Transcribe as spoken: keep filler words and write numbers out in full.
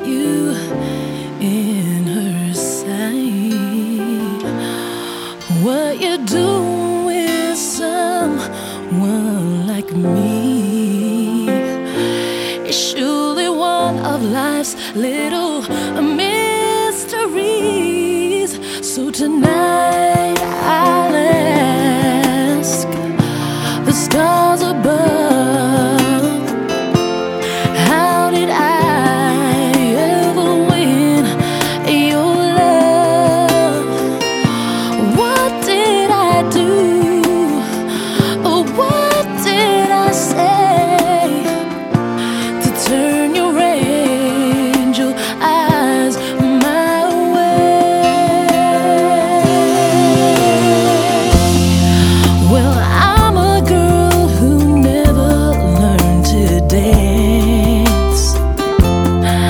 get you in her sight. What you do with someone like me is surely one of life's little mysteries. So tonight I'll ask the stars